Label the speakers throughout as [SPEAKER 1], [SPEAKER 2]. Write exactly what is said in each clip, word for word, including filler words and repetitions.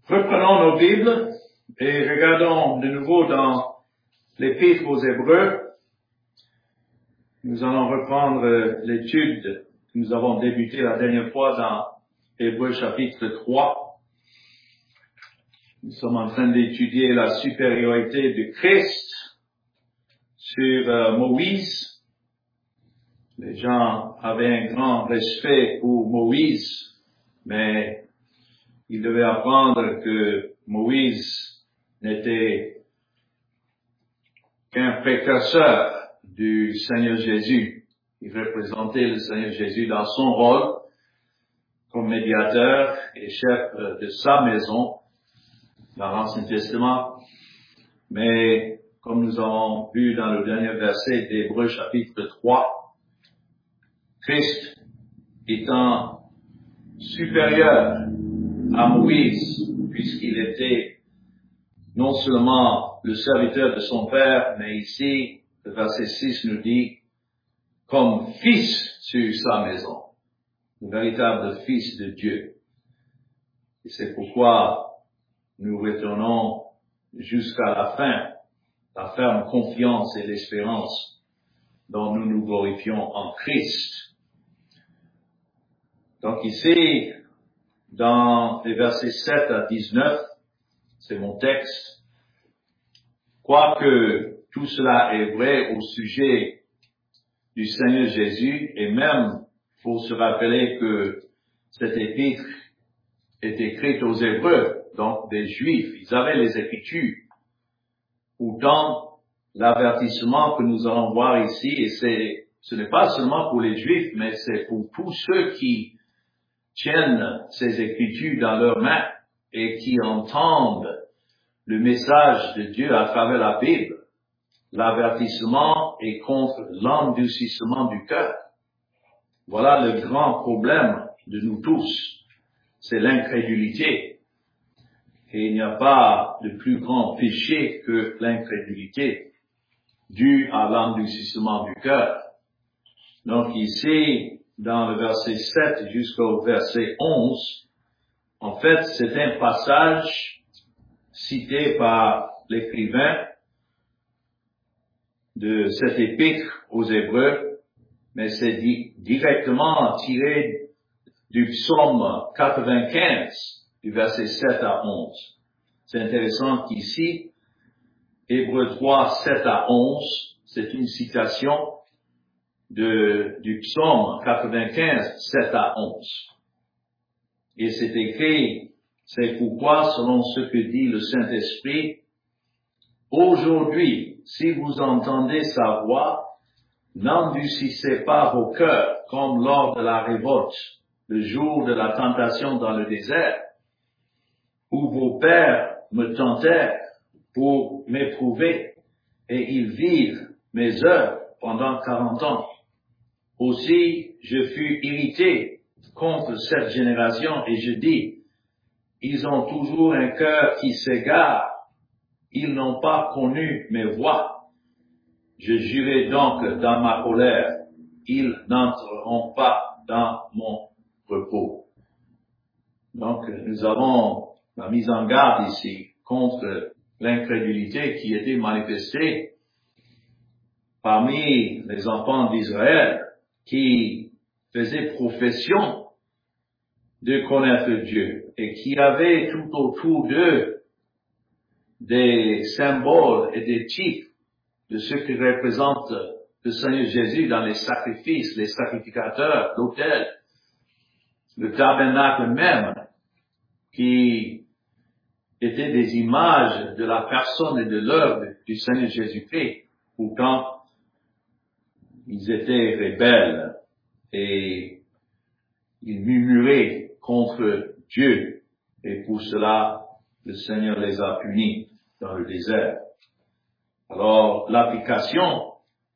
[SPEAKER 1] Reprenons nos Bibles et regardons de nouveau dans l'Épître aux Hébreux. Nous allons reprendre l'étude que nous avons débutée la dernière fois dans Hébreux chapitre trois. Nous sommes en train d'étudier la supériorité de Christ sur euh, Moïse. Les gens avaient un grand respect pour Moïse, mais ils devaient apprendre que Moïse n'était qu'un précurseur du Seigneur Jésus. Il représentait le Seigneur Jésus dans son rôle comme médiateur et chef de sa maison dans l'Ancien Testament. Mais comme nous avons vu dans le dernier verset d'Hébreux chapitre trois, Christ étant supérieur à Moïse, puisqu'il était non seulement le serviteur de son Père, mais ici, le verset six nous dit, comme fils sur sa maison, le véritable fils de Dieu. Et c'est pourquoi nous retournons jusqu'à la fin, la ferme confiance et l'espérance dont nous nous glorifions en Christ. Donc ici, dans les versets sept à dix-neuf, c'est mon texte. Quoique tout cela est vrai au sujet du Seigneur Jésus, et même pour se rappeler que cette épître est écrite aux Hébreux, donc des Juifs, ils avaient les Écritures. Pourtant, l'avertissement que nous allons voir ici, et c'est, ce n'est pas seulement pour les Juifs, mais c'est pour tous ceux qui tiennent ces Écritures dans leurs mains et qui entendent le message de Dieu à travers la Bible. L'avertissement est contre l'endurcissement du cœur. Voilà le grand problème de nous tous. C'est l'incrédulité. Et il n'y a pas de plus grand péché que l'incrédulité due à l'endurcissement du cœur. Donc ici, dans le verset sept jusqu'au verset onze, en fait, c'est un passage cité par l'écrivain de cette épître aux Hébreux, mais c'est di- directement tiré du psaume quatre-vingt-quinze, du verset sept à onze. C'est intéressant qu'ici, Hébreux trois, sept à onze, c'est une citation de, du psaume quatre-vingt-quinze, sept à onze. Et c'est écrit, c'est pourquoi, selon ce que dit le Saint-Esprit, aujourd'hui, si vous entendez sa voix, n'endurcissez pas vos cœurs comme lors de la révolte, le jour de la tentation dans le désert, où vos pères me tentèrent pour m'éprouver, et ils virent mes œuvres pendant quarante ans. Aussi, je fus irrité contre cette génération et je dis, ils ont toujours un cœur qui s'égare, ils n'ont pas connu mes voies. Je jurai donc dans ma colère, ils n'entreront pas dans mon repos. Donc, nous avons la mise en garde ici contre l'incrédulité qui était manifestée parmi les enfants d'Israël qui faisaient profession de connaître Dieu et qui avaient tout autour d'eux des symboles et des types de ce que représente le Seigneur Jésus dans les sacrifices, les sacrificateurs, l'autel, le tabernacle même, qui étaient des images de la personne et de l'œuvre du Seigneur Jésus-Christ. Pourtant, ils étaient rebelles et ils murmuraient contre Dieu. Et pour cela, le Seigneur les a punis dans le désert. Alors, l'application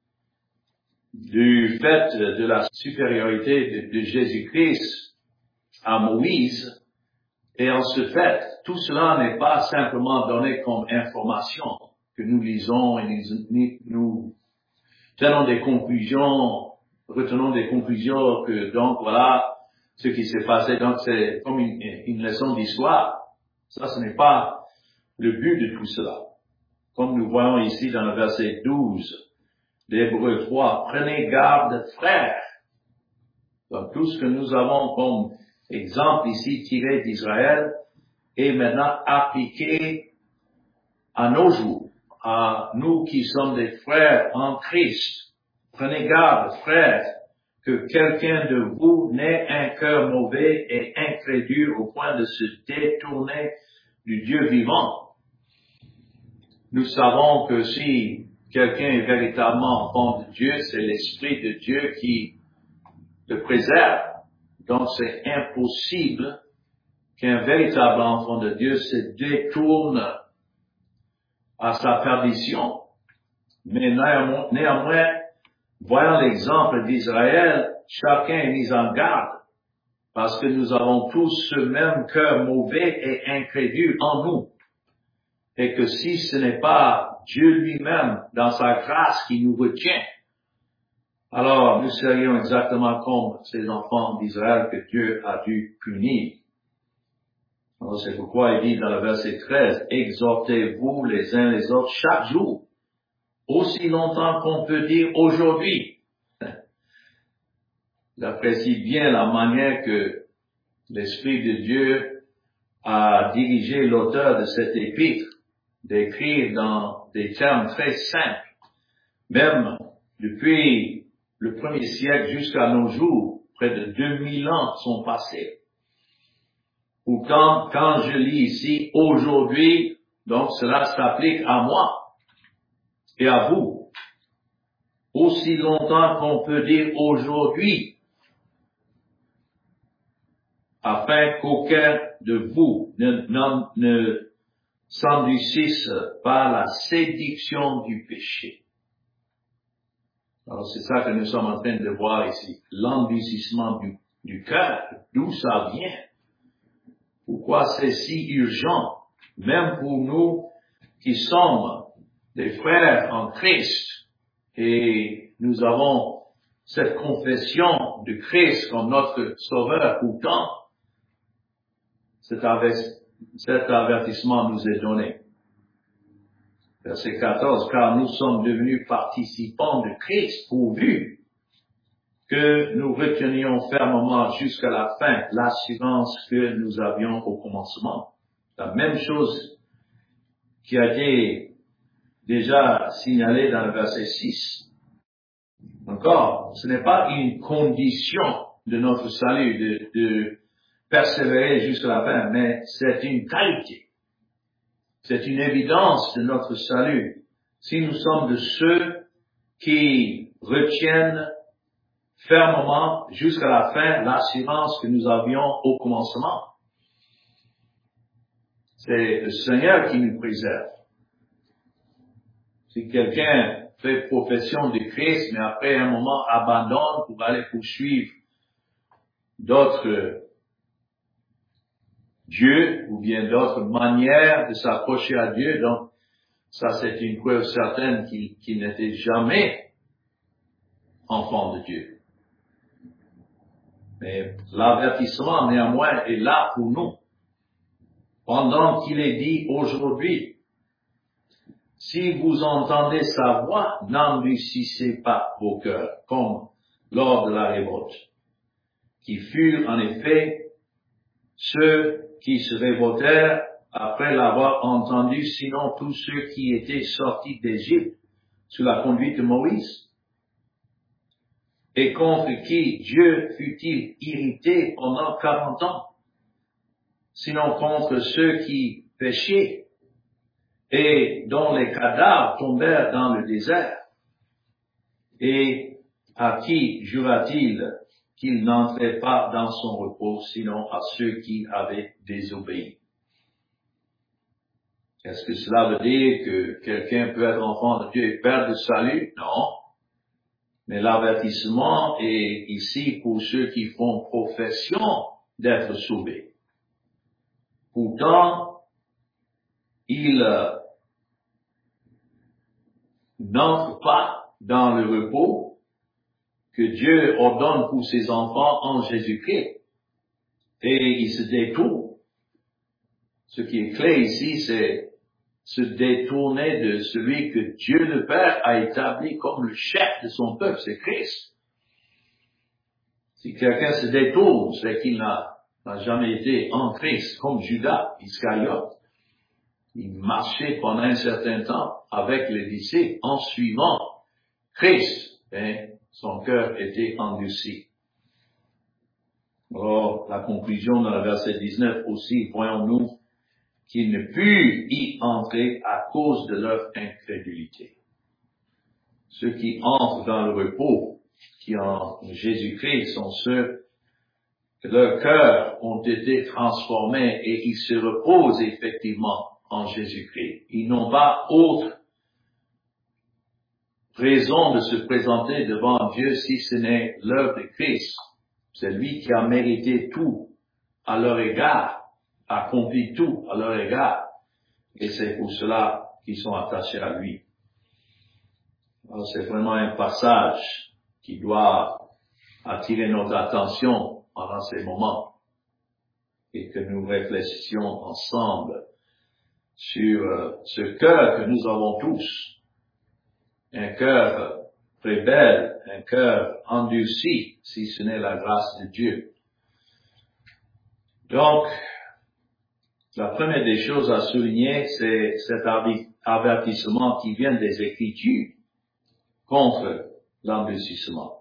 [SPEAKER 1] du fait de la supériorité de, de Jésus-Christ à Moïse, et en ce fait, tout cela n'est pas simplement donné comme information que nous lisons et nous, nous tenons des conclusions, retenons des conclusions que donc voilà ce qui s'est passé. Donc c'est comme une, une leçon d'histoire. Ça, ce n'est pas le but de tout cela. Comme nous voyons ici dans le verset douze d'Hébreux trois, prenez garde, frères. Donc, tout ce que nous avons comme exemple ici tiré d'Israël est maintenant appliqué à nos jours, à nous qui sommes des frères en Christ. Prenez garde, frères, que quelqu'un de vous n'ait un cœur mauvais et incrédule au point de se détourner du Dieu vivant. Nous savons que si quelqu'un est véritablement enfant de Dieu, c'est l'Esprit de Dieu qui le préserve. Donc c'est impossible qu'un véritable enfant de Dieu se détourne à sa perdition. Mais néanmoins, néanmoins voyant l'exemple d'Israël, chacun est mis en garde, parce que nous avons tous ce même cœur mauvais et incrédule en nous. Et que si ce n'est pas Dieu lui-même, dans sa grâce, qui nous retient, alors nous serions exactement comme ces enfants d'Israël que Dieu a dû punir. Alors c'est pourquoi il dit dans le verset treize, « Exhortez-vous les uns les autres chaque jour, aussi longtemps qu'on peut dire aujourd'hui. » J'apprécie bien la manière que l'Esprit de Dieu a dirigé l'auteur de cette épître d'écrire dans des termes très simples. Même depuis le premier siècle jusqu'à nos jours, près de deux mille ans sont passés. Pourtant, quand je lis ici aujourd'hui, donc cela s'applique à moi et à vous. Aussi longtemps qu'on peut dire aujourd'hui, afin qu'aucun de vous ne, ne, ne s'endurcisse par la séduction du péché. Alors c'est ça que nous sommes en train de voir ici, l'endurcissement du, du cœur, d'où ça vient. Pourquoi c'est si urgent, même pour nous qui sommes des frères en Christ, et nous avons cette confession de Christ comme notre Sauveur, pourtant, cet avertissement nous est donné. Verset quatorze, car nous sommes devenus participants de Christ, pourvu que nous retenions fermement jusqu'à la fin l'assurance que nous avions au commencement. La même chose qui a été déjà signalée dans le verset six. Encore, ce n'est pas une condition de notre salut de, de persévérer jusqu'à la fin, mais c'est une qualité. C'est une évidence de notre salut. Si nous sommes de ceux qui retiennent fermement jusqu'à la fin l'assurance que nous avions au commencement. C'est le Seigneur qui nous préserve. Si quelqu'un fait profession de Christ, mais après un moment abandonne pour aller poursuivre d'autres dieux ou bien d'autres manières de s'approcher à Dieu, donc ça c'est une preuve certaine qu'il, qu'il n'était jamais enfant de Dieu. Mais l'avertissement néanmoins est là pour nous. Pendant qu'il est dit aujourd'hui, si vous entendez sa voix, n'endurcissez pas vos cœurs, comme lors de la révolte, qui furent en effet ceux qui se révoltèrent après l'avoir entendu, sinon tous ceux qui étaient sortis d'Égypte sous la conduite de Moïse. Et contre qui Dieu fut-il irrité pendant quarante ans, sinon contre ceux qui péchaient et dont les cadavres tombèrent dans le désert? Et à qui jura-t-il qu'il n'entrait pas dans son repos, sinon à ceux qui avaient désobéi? Est-ce que cela veut dire que quelqu'un peut être enfant de Dieu et perdre le salut? Non. Mais l'avertissement est ici pour ceux qui font profession d'être sauvés. Pourtant, ils euh, n'entrent pas dans le repos que Dieu ordonne pour ses enfants en Jésus-Christ. Et ils se détournent. Ce qui est clé ici, c'est se détourner de celui que Dieu le Père a établi comme le chef de son peuple, c'est Christ. Si quelqu'un se détourne, c'est qu'il n'a, n'a jamais été en Christ, comme Judas Iscariote. Il marchait pendant un certain temps avec les disciples en suivant Christ, mais son cœur était endurci. Alors, la conclusion dans le verset dix-neuf aussi, voyons-nous qu'ils ne purent y entrer à cause de leur incrédulité. Ceux qui entrent dans le repos, qui en Jésus-Christ, sont ceux que leurs cœurs ont été transformés et ils se reposent effectivement en Jésus-Christ. Ils n'ont pas autre raison de se présenter devant Dieu si ce n'est l'œuvre de Christ. C'est lui qui a mérité tout à leur égard, accompli tout à leur égard. Et c'est pour cela qu'ils sont attachés à lui. Alors c'est vraiment un passage qui doit attirer notre attention pendant ces moments et que nous réfléchissions ensemble sur euh, ce cœur que nous avons tous. Un cœur rebelle, un cœur endurci, si ce n'est la grâce de Dieu. Donc, la première des choses à souligner, c'est cet avertissement qui vient des Écritures contre l'endurcissement.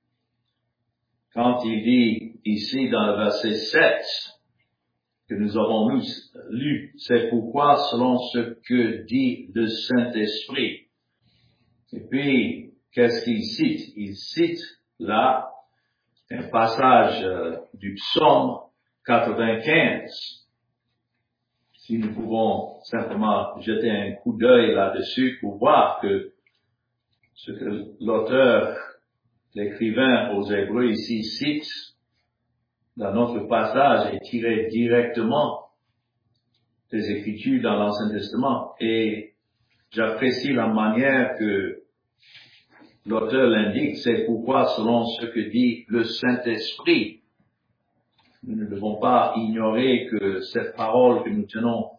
[SPEAKER 1] Quand il dit ici dans le verset sept, que nous avons lu, c'est pourquoi selon ce que dit le Saint-Esprit. Et puis, qu'est-ce qu'il cite? Il cite là un passage euh, du psaume quatre-vingt-quinze. Si nous pouvons simplement jeter un coup d'œil là-dessus pour voir que ce que l'auteur, l'écrivain aux Hébreux ici cite dans notre passage est tiré directement des Écritures dans l'Ancien Testament. Et j'apprécie la manière que l'auteur l'indique, c'est pourquoi selon ce que dit le Saint-Esprit, nous ne devons pas ignorer que cette parole que nous tenons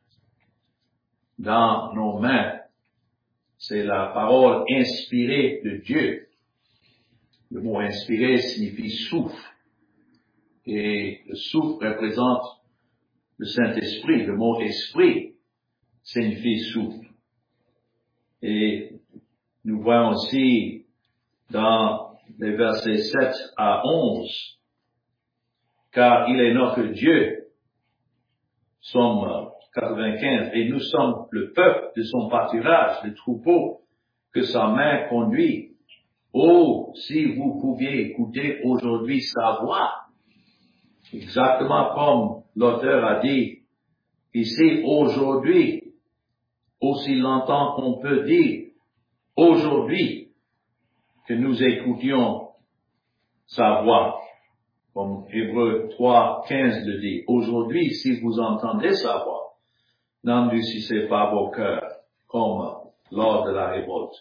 [SPEAKER 1] dans nos mains, c'est la parole inspirée de Dieu. Le mot inspiré signifie souffle. Et le souffle représente le Saint-Esprit. Le mot esprit signifie souffle. Et nous voyons aussi dans les versets sept à onze, car il est notre Dieu, Psaume quatre-vingt-quinze, et nous sommes le peuple de son pâturage, le troupeau que sa main conduit. Oh, si vous pouviez écouter aujourd'hui sa voix, exactement comme l'auteur a dit ici, aujourd'hui, aussi longtemps qu'on peut dire, aujourd'hui, que nous écoutions sa voix, comme Hébreux trois, quinze le dit. Aujourd'hui, si vous entendez sa voix, n'endurcissez pas vos cœurs, comme lors de la révolte.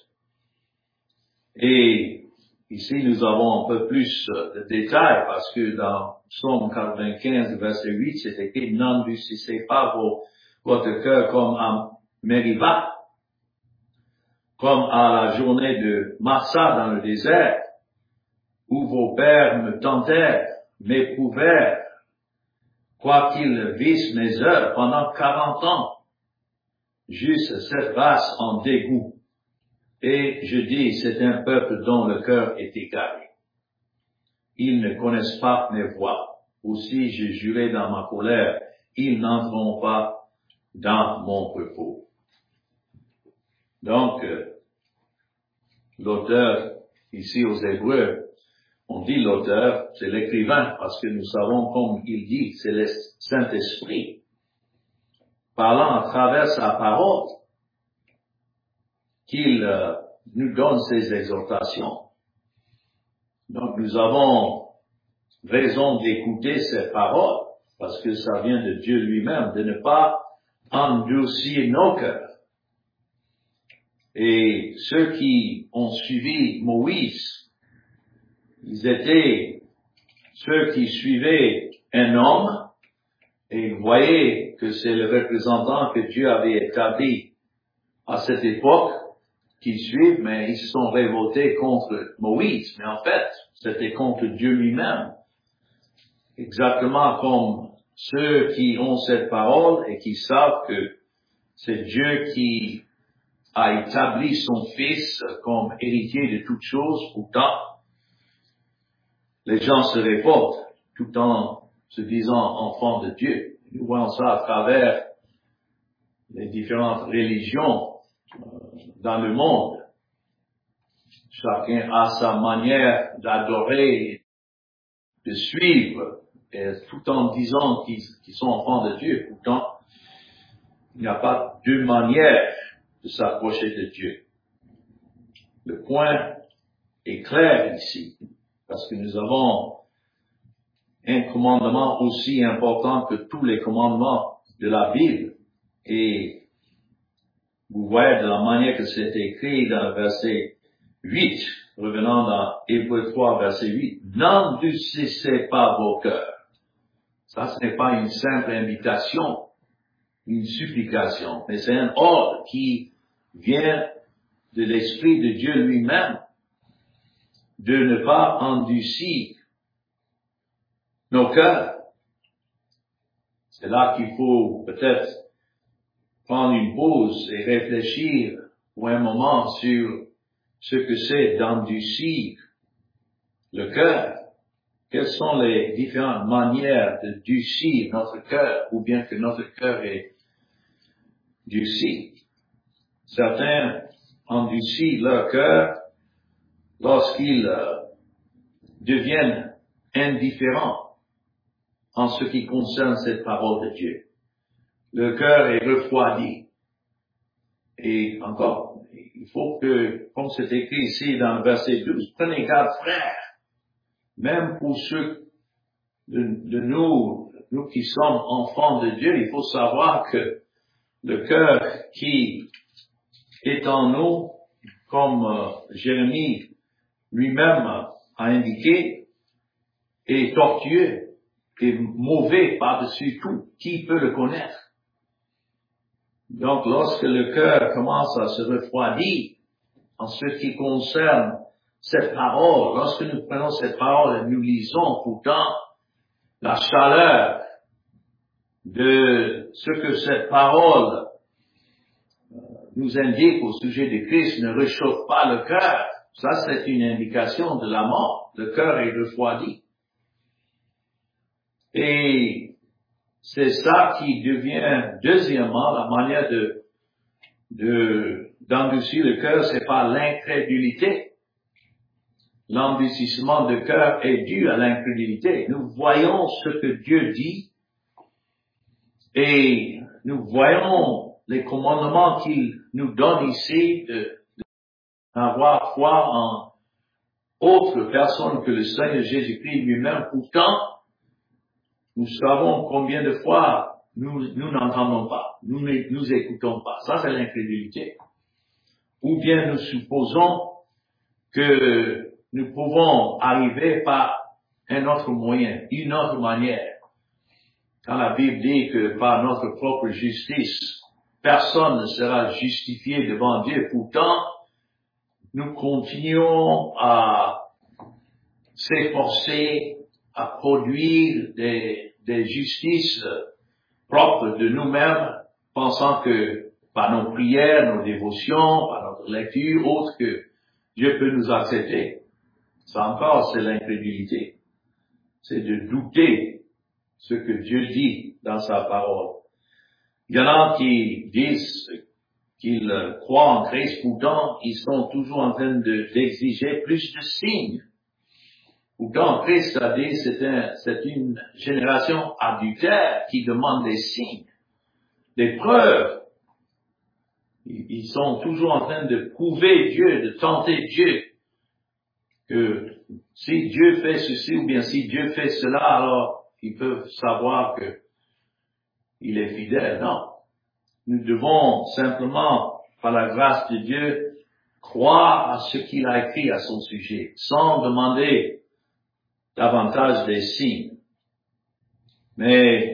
[SPEAKER 1] Et ici, nous avons un peu plus de détails, parce que dans Psaume quatre-vingt-quinze, verset huit, c'est écrit, n'endurcissez pas vos, votre cœur comme à Meriba, comme à la journée de Massa dans le désert, où vos pères me tentèrent, m'éprouvèrent, quoiqu'ils vissent mes heures pendant quarante ans, juste cette race en dégoût. Et je dis, c'est un peuple dont le cœur est égaré. Ils ne connaissent pas mes voies. Aussi, j'ai juré dans ma colère, ils n'entreront pas dans mon repos. Donc, euh, l'auteur, ici aux Hébreux, on dit l'auteur, c'est l'écrivain, parce que nous savons, comme il dit, c'est le Saint-Esprit, parlant à travers sa parole, qu'il euh, nous donne ses exhortations. Donc nous avons raison d'écouter ces paroles, parce que ça vient de Dieu lui-même, de ne pas endurcir nos cœurs. Et ceux qui ont suivi Moïse, ils étaient ceux qui suivaient un homme, Et vous voyez que c'est le représentant que Dieu avait établi à cette époque qu'ils suivent, mais ils se sont révoltés contre Moïse. Mais en fait, c'était contre Dieu lui-même. Exactement comme ceux qui ont cette parole et qui savent que c'est Dieu qui a établi son Fils comme héritier de toutes choses. Pourtant, les gens se révoltent tout en se disant enfants de Dieu. Nous voyons ça à travers les différentes religions dans le monde. Chacun a sa manière d'adorer, de suivre, et tout en disant qu'ils, qu'ils sont enfants de Dieu. Pourtant, il n'y a pas deux manières de s'approcher de Dieu. Le point est clair ici, parce que nous avons un commandement aussi important que tous les commandements de la Bible. Et vous voyez de la manière que c'est écrit dans le verset huit, revenant dans Hébreux trois, verset huit, « N'endurcissez pas vos cœurs ». Ça, ce n'est pas une simple invitation, une supplication, mais c'est un ordre qui vient de l'Esprit de Dieu lui-même, de ne pas endurcir nos cœurs. C'est là qu'il faut peut-être prendre une pause et réfléchir pour un moment sur ce que c'est d'endurcir le cœur. Quelles sont les différentes manières de durcir notre cœur, ou bien que notre cœur est durci. Certains endurcissent leur cœur lorsqu'ils euh, deviennent indifférents en ce qui concerne cette parole de Dieu. Le cœur est refroidi. Et encore, il faut que, comme c'est écrit ici dans le verset douze, prenez garde, frères, même pour ceux de, de nous, nous qui sommes enfants de Dieu, il faut savoir que le cœur qui est en nous, comme euh, Jérémie lui-même a indiqué, est tortueux et mauvais par-dessus tout. Qui peut le connaître? Donc, lorsque le cœur commence à se refroidir en ce qui concerne cette parole, lorsque nous prenons cette parole et nous lisons, pourtant, la chaleur de ce que cette parole nous indique au sujet de Christ ne réchauffe pas le cœur. Ça, c'est une indication de la mort. Le cœur est refroidi. Et c'est ça qui devient, deuxièmement, la manière de, de, d'endurcir le cœur, c'est par l'incrédulité. L'endurcissement de cœur est dû à l'incrédulité. Nous voyons ce que Dieu dit et nous voyons les commandements qu'il nous donne ici de, d'avoir foi en autre personne que le Seigneur Jésus-Christ lui-même. Pourtant, nous savons combien de fois nous, nous n'entendons pas, nous ne nous écoutons pas. Ça, c'est l'incrédulité. Ou bien nous supposons que nous pouvons arriver par un autre moyen, une autre manière. Quand la Bible dit que par notre propre justice, personne ne sera justifié devant Dieu, pourtant, nous continuons à s'efforcer à produire des, des justices propres de nous-mêmes, pensant que par nos prières, nos dévotions, par notre lecture, autre que Dieu peut nous accepter. Ça encore, c'est l'incrédulité. C'est de douter ce que Dieu dit dans sa parole. Il y en a qui disent qu'ils croient en Christ, pourtant ils sont toujours en train de, d'exiger plus de signes. Pourtant, Christ a dit, c'est, un, c'est une génération adultère qui demande des signes, des preuves. Ils sont toujours en train de prouver Dieu, de tenter Dieu. Que si Dieu fait ceci ou bien si Dieu fait cela, alors ils peuvent savoir que il est fidèle. Non. Nous devons simplement, par la grâce de Dieu, croire à ce qu'il a écrit à son sujet, sans demander davantage des signes. Mais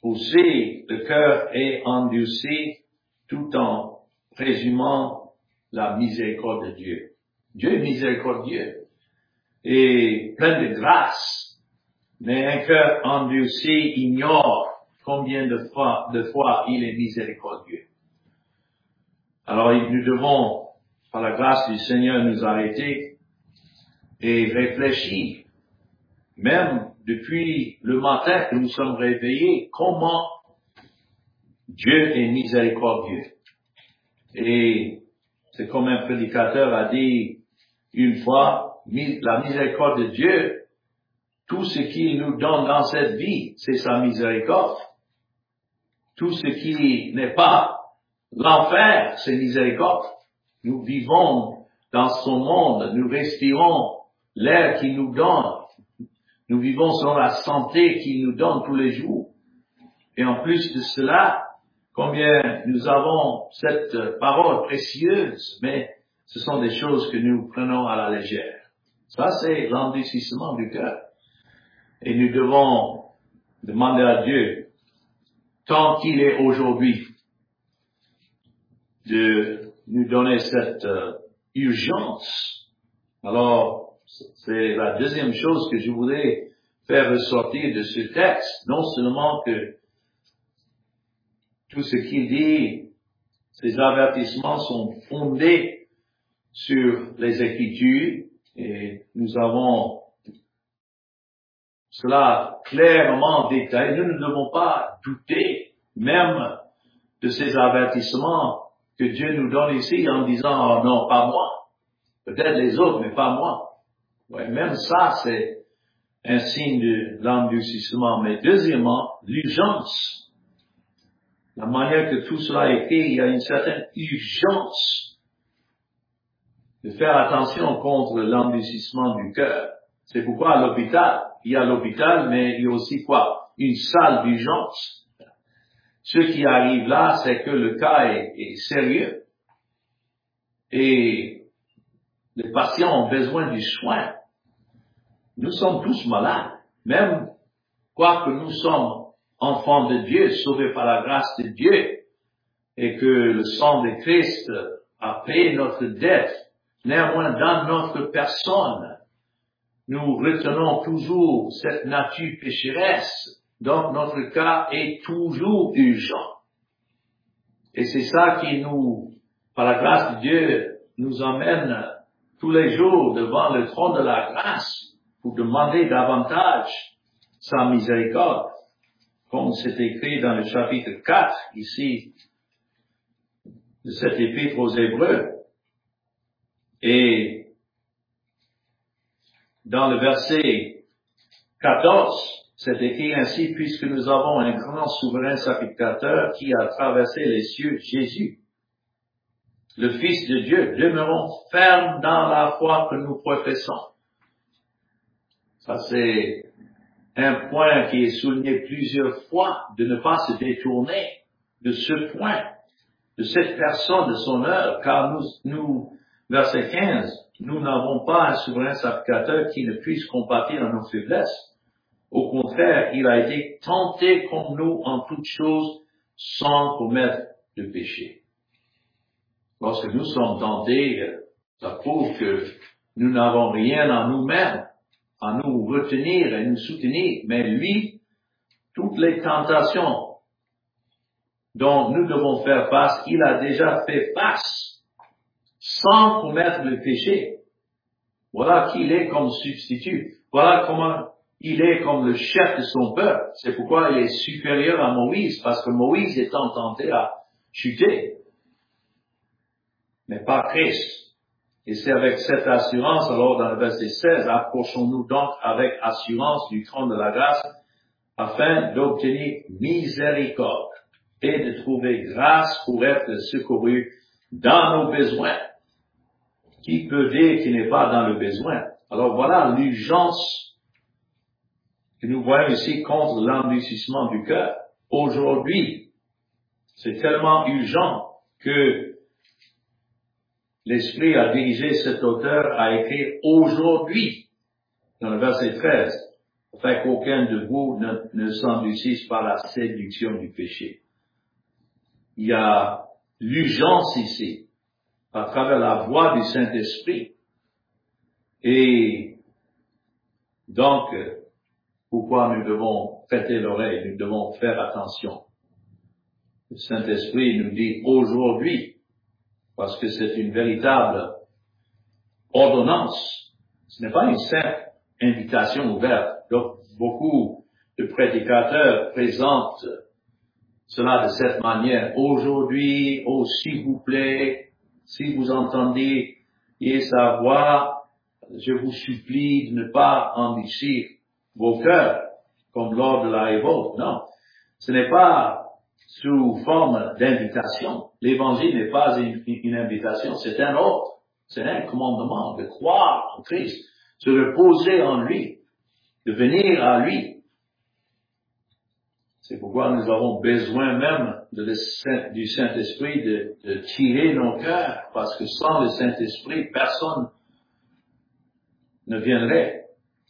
[SPEAKER 1] aussi le cœur est endurci tout en présumant la miséricorde de Dieu. Dieu est miséricordieux et plein de grâce, mais un cœur endurci ignore combien de fois, de fois il est miséricordieux. Alors nous devons, par la grâce du Seigneur, nous arrêter et réfléchir, même depuis le matin que nous sommes réveillés, comment Dieu est miséricordieux. Et c'est comme un prédicateur a dit une fois, la miséricorde de Dieu, tout ce qu'il nous donne dans cette vie, c'est sa miséricorde. Tout ce qui n'est pas l'enfer, c'est miséricorde. Nous vivons dans son monde, nous respirons l'air qu'il nous donne. Nous vivons sur la santé qu'il nous donne tous les jours. Et en plus de cela, combien nous avons cette parole précieuse, mais ce sont des choses que nous prenons à la légère. Ça, c'est l'endurcissement du cœur. Et nous devons demander à Dieu, tant qu'il est aujourd'hui, de nous donner cette euh, urgence. Alors, c'est la deuxième chose que je voudrais faire ressortir de ce texte. Non seulement que tout ce qu'il dit, ces avertissements sont fondés sur les Écritures, et nous avons cela clairement détaillé. Nous ne devons pas douter même de ces avertissements que Dieu nous donne ici en disant, oh non, pas moi. Peut-être les autres, mais pas moi. Ouais, même ça, c'est un signe de l'endurcissement. Mais deuxièmement, l'urgence. La manière que tout cela est écrit, il y a une certaine urgence de faire attention contre l'endurcissement du cœur. C'est pourquoi à l'hôpital, il y a l'hôpital, mais il y a aussi quoi? Une salle d'urgence. Ce qui arrive là, c'est que le cas est, est sérieux. Et les patients ont besoin du soin. Nous sommes tous malades. Même quoique nous sommes enfants de Dieu, sauvés par la grâce de Dieu, et que le sang de Christ a payé notre dette, néanmoins dans notre personne, nous retenons toujours cette nature pécheresse, donc notre cas est toujours urgent. Et c'est ça qui nous, par la grâce de Dieu, nous emmène tous les jours devant le trône de la grâce pour demander davantage sa miséricorde, comme c'est écrit dans le chapitre quatre, ici, de cette épître aux Hébreux. Et dans le verset quatorze, c'est écrit ainsi, puisque nous avons un grand souverain sacrificateur qui a traversé les cieux, Jésus, le Fils de Dieu, demeurons fermes dans la foi que nous professons. Ça, c'est un point qui est souligné plusieurs fois, de ne pas se détourner de ce point, de cette personne, de son œuvre, car nous, nous, verset quinze, nous n'avons pas un souverain sacrificateur qui ne puisse compatir à nos faiblesses. Au contraire, il a été tenté comme nous en toutes choses sans commettre de péché. Lorsque nous sommes tentés, ça prouve que nous n'avons rien en nous-mêmes à nous retenir et nous soutenir. Mais lui, toutes les tentations dont nous devons faire face, il a déjà fait face sans commettre le péché. Voilà qui il est comme substitut. Voilà comment il est comme le chef de son peuple. C'est pourquoi il est supérieur à Moïse, parce que Moïse étant tenté à chuter, mais pas Christ. Et c'est avec cette assurance, alors dans le verset seize, approchons-nous donc avec assurance du trône de la grâce, afin d'obtenir miséricorde et de trouver grâce pour être secouru dans nos besoins. Qui peut dire qu'il n'est pas dans le besoin? Alors voilà l'urgence que nous voyons ici contre l'endurcissement du cœur. Aujourd'hui, c'est tellement urgent que l'Esprit a dirigé cet auteur à écrire aujourd'hui, dans le verset treize, afin qu'aucun de vous ne, ne s'endurcisse par la séduction du péché. Il y a l'urgence ici, à travers la voix du Saint-Esprit. Et donc, pourquoi nous devons prêter l'oreille, nous devons faire attention. Le Saint-Esprit nous dit aujourd'hui, parce que c'est une véritable ordonnance. Ce n'est pas une simple invitation ouverte. Donc, beaucoup de prédicateurs présentent cela de cette manière. Aujourd'hui, oh, s'il vous plaît, si vous entendez et sa voix, je vous supplie de ne pas enrichir vos cœurs, comme lors de la révolte. Non, ce n'est pas sous forme d'invitation. L'évangile n'est pas une, une invitation, c'est un ordre, c'est un commandement de croire en Christ, se reposer en lui, de venir à lui. C'est pourquoi nous avons besoin même de le Saint, du Saint-Esprit de, de tirer nos cœurs, parce que sans le Saint-Esprit, personne ne viendrait.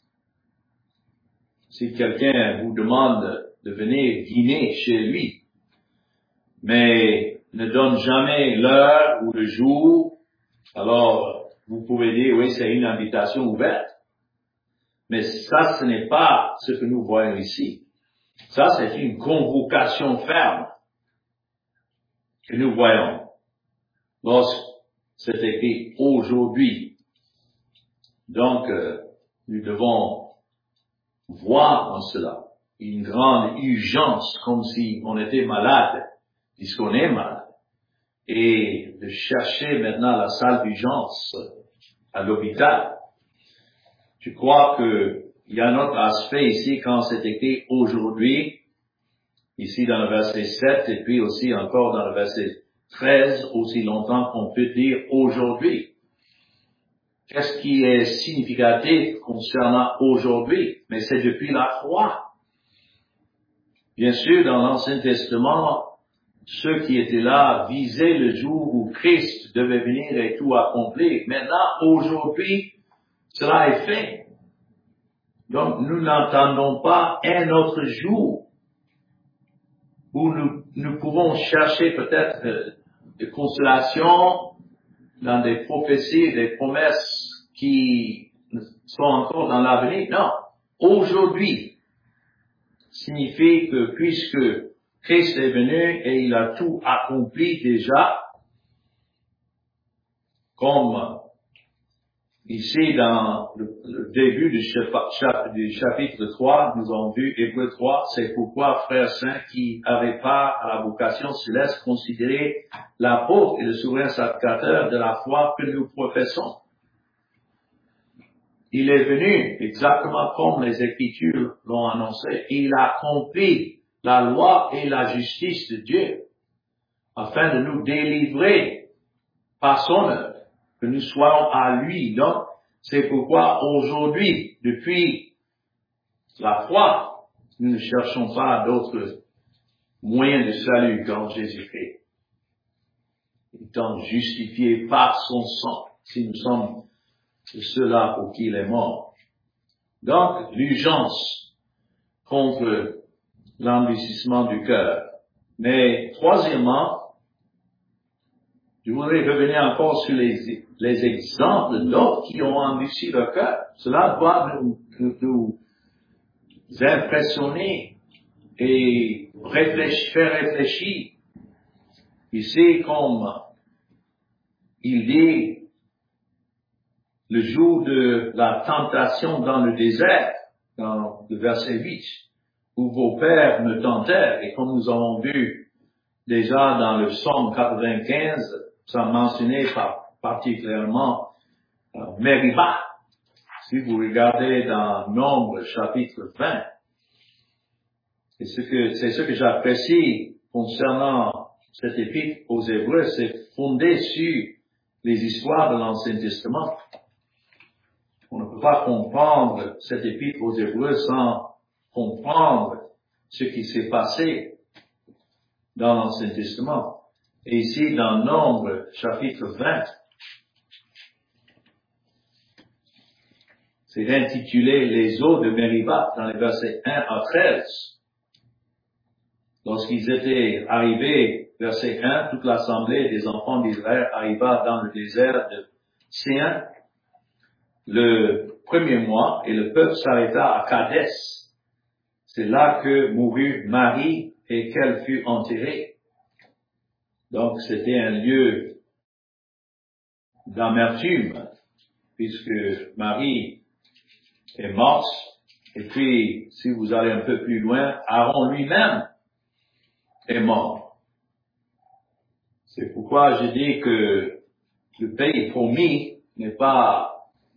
[SPEAKER 1] Si quelqu'un vous demande de venir dîner chez lui, mais ne donne jamais l'heure ou le jour, alors vous pouvez dire, oui, c'est une invitation ouverte. Mais ça, ce n'est pas ce que nous voyons ici. Ça, c'est une convocation ferme que nous voyons lorsque c'est écrit aujourd'hui. Donc, euh, nous devons voir en cela une grande urgence, comme si on était malade, puisqu'on est malade, et de chercher maintenant la salle d'urgence à l'hôpital. Je crois que il y a un autre aspect ici quand c'est écrit aujourd'hui, ici dans le verset sept, et puis aussi encore dans le verset treize, aussi longtemps qu'on peut dire aujourd'hui. Qu'est-ce qui est significatif concernant aujourd'hui? Mais c'est depuis la croix. Bien sûr, dans l'Ancien Testament, ceux qui étaient là visaient le jour où Christ devait venir et tout accomplir. Maintenant, aujourd'hui, cela est fait. Donc, nous n'entendons pas un autre jour où nous, nous pouvons chercher peut-être euh, de consolation dans des prophéties, des promesses qui sont encore dans l'avenir. Non. Aujourd'hui signifie que puisque Christ est venu et il a tout accompli déjà, comme ici, dans le, le début du chapitre, du chapitre trois, nous avons vu Hébreux trois, c'est pourquoi, frères saints qui avaient part à la vocation céleste, considérez l'apôtre et le souverain sacrificateur de la foi que nous professons. Il est venu exactement comme les Écritures l'ont annoncé, et il a accompli la loi et la justice de Dieu, afin de nous délivrer par son œuvre, que nous soyons à lui. Donc, c'est pourquoi aujourd'hui, depuis la foi, nous ne cherchons pas d'autres moyens de salut qu'en Jésus-Christ. Étant justifiés par son sang, si nous sommes ceux-là pour qui il est mort. Donc, l'urgence contre l'endurcissement du cœur. Mais, troisièmement, je voudrais revenir encore sur les, les exemples d'autres qui ont endurci leur cœur. Cela doit nous, nous, nous impressionner et réfléchir, faire réfléchir. Ici, comme il dit, le jour de la tentation dans le désert, dans le verset huit, où vos pères me tentèrent, et comme nous avons vu déjà dans le psaume quatre-vingt-quinze, ça mentionnait par, particulièrement euh, Meriba. Si vous regardez dans Nombre chapitre vingt, c'est ce que, c'est ce que j'apprécie concernant cet épître aux Hébreux, c'est fondé sur les histoires de l'Ancien Testament. On ne peut pas comprendre cet épître aux Hébreux sans comprendre ce qui s'est passé dans l'Ancien Testament. Et ici, dans Nombre, chapitre vingt, C'est intitulé les eaux de Meriba dans les versets un à treize. Lorsqu'ils étaient arrivés, verset un, toute l'assemblée des enfants d'Israël arriva dans le désert de Sin le premier mois et le peuple s'arrêta à Kadès. C'est là que mourut Marie et qu'elle fut enterrée. Donc c'était un lieu d'amertume puisque Marie est morte. Et puis, si vous allez un peu plus loin, Aaron lui-même est mort. C'est pourquoi je dis que le pays promis n'est pas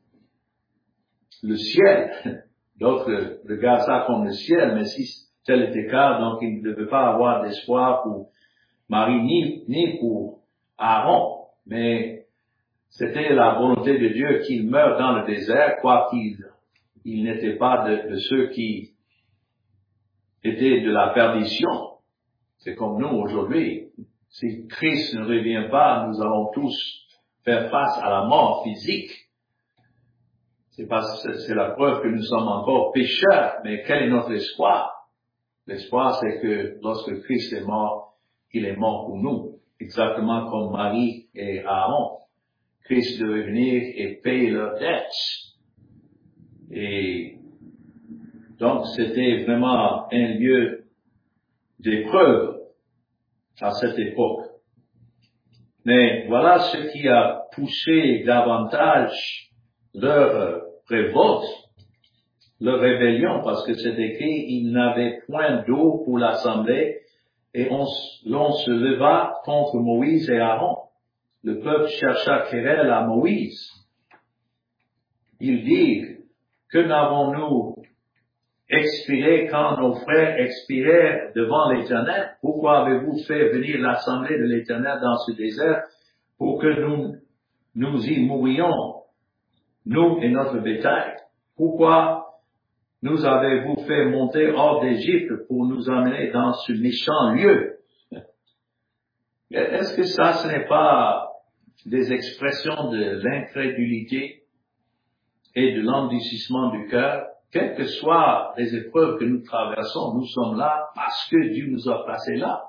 [SPEAKER 1] le ciel. D'autres regardent ça comme le ciel, mais si tel était le cas, donc il ne devait pas avoir d'espoir pour Marie ni, ni pour Aaron. Mais c'était la volonté de Dieu qu'il meure dans le désert, quoiqu'il il n'était pas de, de ceux qui étaient de la perdition. C'est comme nous aujourd'hui. Si Christ ne revient pas, nous allons tous faire face à la mort physique. C'est parce que c'est la preuve que nous sommes encore pécheurs. Mais quel est notre espoir? L'espoir, c'est que lorsque Christ est mort, il est mort pour nous. Exactement comme Marie et Aaron. Christ devait venir et payer leurs dettes. Et donc, c'était vraiment un lieu d'épreuve à cette époque. Mais voilà ce qui a poussé davantage leur révolte, leur rébellion, parce que c'est écrit, il n'avait point d'eau pour l'assemblée, et on, l'on se leva contre Moïse et Aaron. Le peuple chercha querelle à Moïse. Il dit, que n'avons-nous expiré quand nos frères expirèrent devant l'Éternel? Pourquoi avez-vous fait venir l'assemblée de l'Éternel dans ce désert pour que nous, nous y mourions, nous et notre bétail? Pourquoi nous avez-vous fait monter hors d'Égypte pour nous amener dans ce méchant lieu? Est-ce que ça, ce n'est pas des expressions de l'incrédulité et de l'endurcissement du cœur? Quelles que soient les épreuves que nous traversons, nous sommes là parce que Dieu nous a placés là.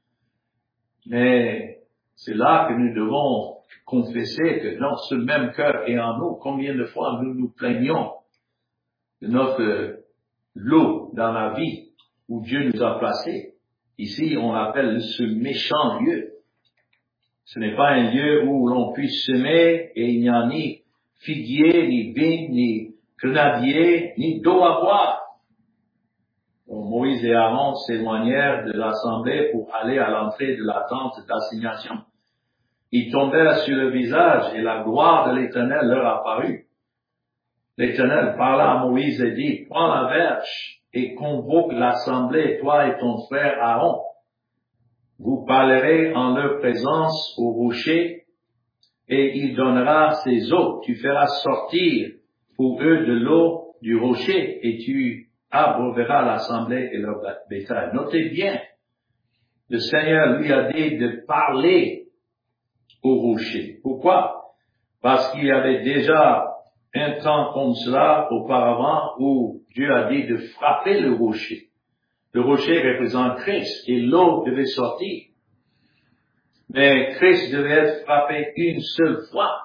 [SPEAKER 1] Mais c'est là que nous devons confesser que dans ce même cœur est en nous. Combien de fois nous nous plaignons de notre lot dans la vie où Dieu nous a placés. Ici, on appelle ce méchant lieu. Ce n'est pas un lieu où l'on puisse semer et il n'y a ni figuier, ni vigne, ni grenadier, ni d'eau à boire. Donc, Moïse et Aaron s'éloignèrent de l'assemblée pour aller à l'entrée de la tente d'assignation. Ils tombèrent sur le visage et la gloire de l'Éternel leur apparut. L'Éternel parla à Moïse et dit, prends la verge et convoque l'assemblée, toi et ton frère Aaron. Vous parlerez en leur présence au rocher et il donnera ses eaux. Tu feras sortir pour eux de l'eau du rocher et tu abreuveras l'assemblée et leur bétail. Notez bien, le Seigneur lui a dit de parler au rocher. Pourquoi? Parce qu'il y avait déjà un temps comme cela auparavant où Dieu a dit de frapper le rocher. Le rocher représente Christ et l'eau devait sortir. Mais Christ devait être frappé une seule fois.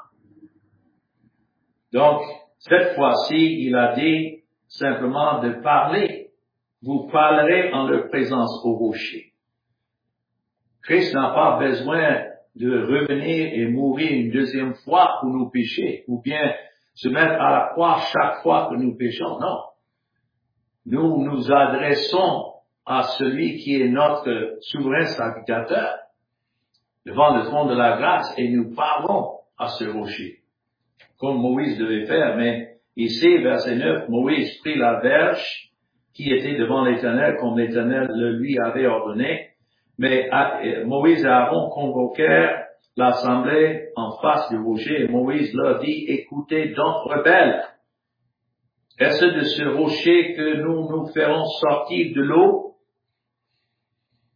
[SPEAKER 1] Donc, cette fois-ci, il a dit simplement de parler. Vous parlerez en leur présence au rocher. Christ n'a pas besoin de revenir et mourir une deuxième fois pour nos péchés, ou bien se mettre à la croix chaque fois que nous péchons. Non. Nous nous adressons à celui qui est notre souverain sacrificateur devant le trône de la grâce et nous parlons à ce rocher, comme Moïse devait faire. Mais ici, verset neuf, Moïse prit la verge qui était devant l'Éternel comme l'Éternel le lui avait ordonné. Mais Moïse et Aaron convoquèrent l'assemblée en face du rocher et Moïse leur dit, écoutez donc, rebelles, est-ce de ce rocher que nous nous ferons sortir de l'eau?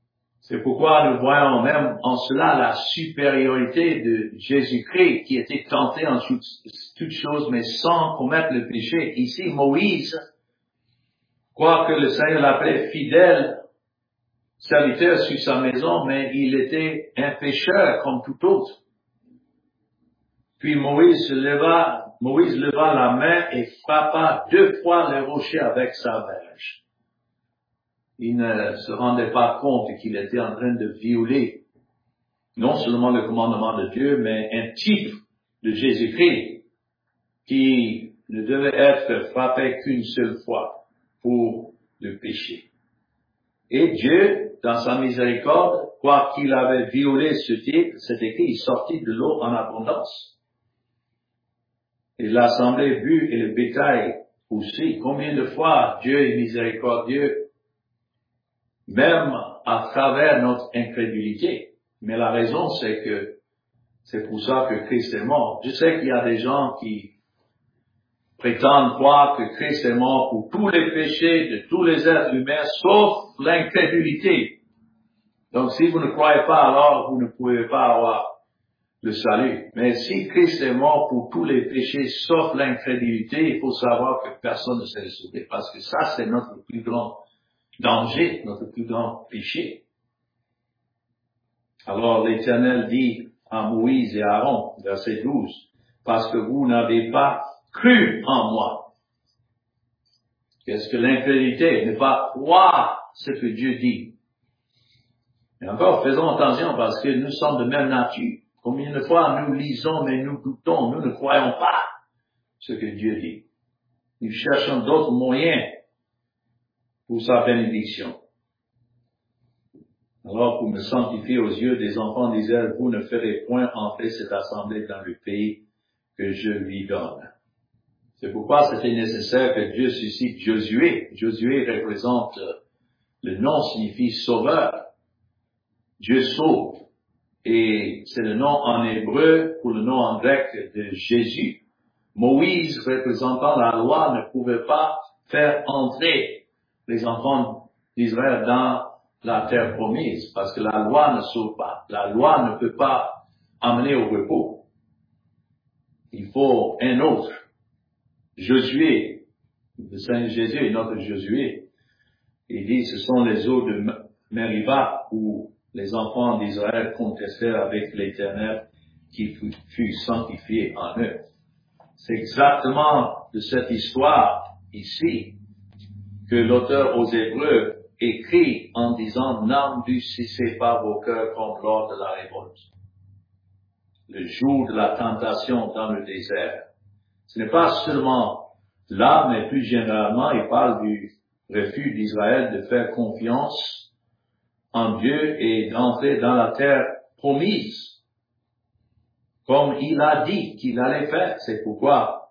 [SPEAKER 1] C'est pourquoi nous voyons même en cela la supériorité de Jésus-Christ qui était tenté en toutes choses mais sans commettre le péché. Ici, Moïse, quoique le Seigneur l'appelait fidèle serviteur sur sa maison, mais il était un pécheur comme tout autre. Puis Moïse se leva, Moïse leva la main et frappa deux fois le rocher avec sa verge. Il ne se rendait pas compte qu'il était en train de violer non seulement le commandement de Dieu, mais un type de Jésus-Christ qui ne devait être frappé qu'une seule fois pour le péché. Et Dieu, dans sa miséricorde, quoi qu'il avait violé ce type, c'est écrit, il sortit de l'eau en abondance. Et l'assemblée but et le bétail aussi. Combien de fois Dieu est miséricordieux, même à travers notre incrédulité. Mais la raison, c'est que c'est pour ça que Christ est mort. Je sais qu'il y a des gens qui prétendent croire que Christ est mort pour tous les péchés de tous les êtres humains, sauf l'incrédulité. Donc, si vous ne croyez pas, alors vous ne pouvez pas avoir le salut. Mais si Christ est mort pour tous les péchés, sauf l'incrédulité, il faut savoir que personne ne s'est sauvé, parce que ça, c'est notre plus grand danger, notre plus grand péché. Alors, l'Éternel dit à Moïse et à Aaron, verset douze, parce que vous n'avez pas cru en moi. Qu'est-ce que l'incrédulité? Ne pas croire ce que Dieu dit. Et encore, faisons attention parce que nous sommes de même nature. Combien de fois nous lisons mais nous doutons, nous ne croyons pas ce que Dieu dit. Nous cherchons d'autres moyens pour sa bénédiction. Alors, pour me sanctifier aux yeux des enfants d'Israël, vous ne ferez point entrer cette assemblée dans le pays que je lui donne. C'est pourquoi c'était nécessaire que Dieu suscite Josué. Josué représente, le nom signifie sauveur. Dieu sauve. Et c'est le nom en hébreu pour le nom en grec de Jésus. Moïse, représentant la loi, ne pouvait pas faire entrer les enfants d'Israël dans la terre promise, parce que la loi ne sauve pas. La loi ne peut pas amener au repos. Il faut un autre. Josué, le Saint Jésus est notre Josué. Il dit, ce sont les eaux de Meriba où les enfants d'Israël contestèrent avec l'Éternel qui fut, fut sanctifié en eux. C'est exactement de cette histoire ici que l'auteur aux Hébreux écrit en disant « N'endurcissez pas vos cœurs comme lors de la révolte, le jour de la tentation dans le désert. » Ce n'est pas seulement là, mais plus généralement, il parle du refus d'Israël de faire confiance en Dieu et d'entrer dans la terre promise, comme il a dit qu'il allait faire. C'est pourquoi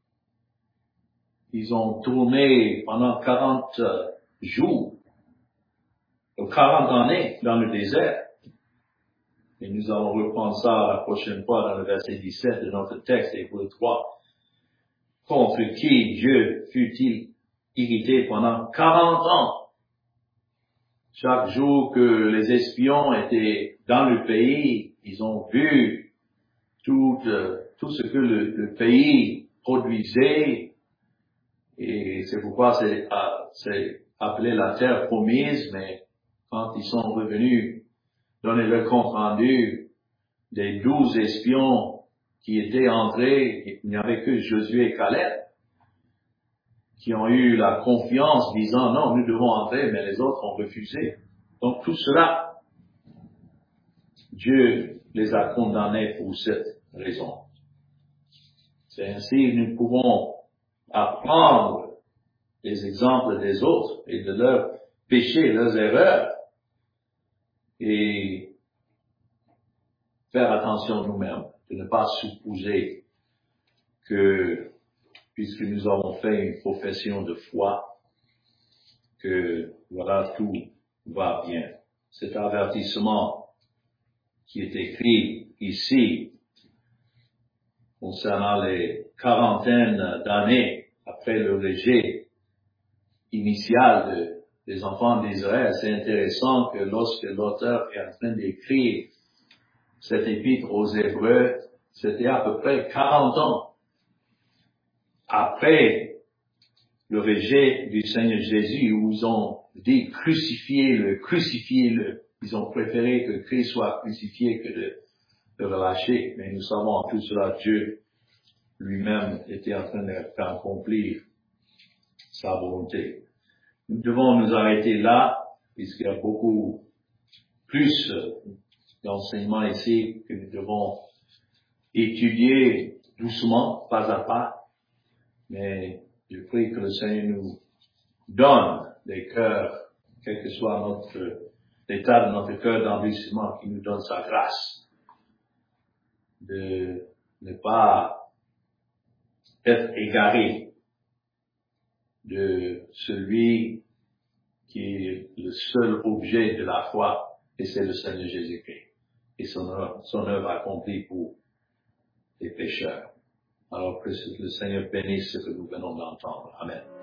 [SPEAKER 1] ils ont tourné pendant quarante jours, quarante années dans le désert. Et nous allons reprendre ça la prochaine fois dans le verset dix-sept de notre texte, Hébreux trois. Contre qui Dieu fut-il irrité pendant quarante ans? Chaque jour que les espions étaient dans le pays, ils ont vu tout, euh, tout ce que le, le pays produisait. Et c'est pourquoi c'est, euh, c'est appelé la terre promise, mais quand ils sont revenus donner le compte rendu des douze espions qui étaient entrés, il n'y avait que Josué et Caleb qui ont eu la confiance disant non, nous devons entrer, mais les autres ont refusé. Donc tout cela, Dieu les a condamnés pour cette raison. C'est ainsi que nous pouvons apprendre les exemples des autres et de leurs péchés, leurs erreurs, et faire attention nous-mêmes, de ne pas supposer que, puisque nous avons fait une profession de foi, que voilà, tout va bien. Cet avertissement qui est écrit ici, concernant les quarantaines d'années après le rejet initial de des enfants d'Israël. C'est intéressant que lorsque l'auteur est en train d'écrire cet épître aux Hébreux, c'était à peu près quarante ans après le rejet du Seigneur Jésus, où ils ont dit crucifiez-le, crucifiez-le. Ils ont préféré que Christ soit crucifié que de le relâcher. Mais nous savons en tout cela, Dieu lui-même était en train d'accomplir sa volonté. Nous devons nous arrêter là, puisqu'il y a beaucoup plus d'enseignements ici que nous devons étudier doucement, pas à pas. Mais je prie que le Seigneur nous donne des cœurs, quel que soit notre l'état de notre cœur d'endurcissement, qui nous donne sa grâce de ne pas être égaré de celui qui est le seul objet de la foi, et c'est le Seigneur Jésus-Christ, et son œuvre, son œuvre accomplie pour les pécheurs. Alors que le Seigneur bénisse ce que nous venons d'entendre. Amen.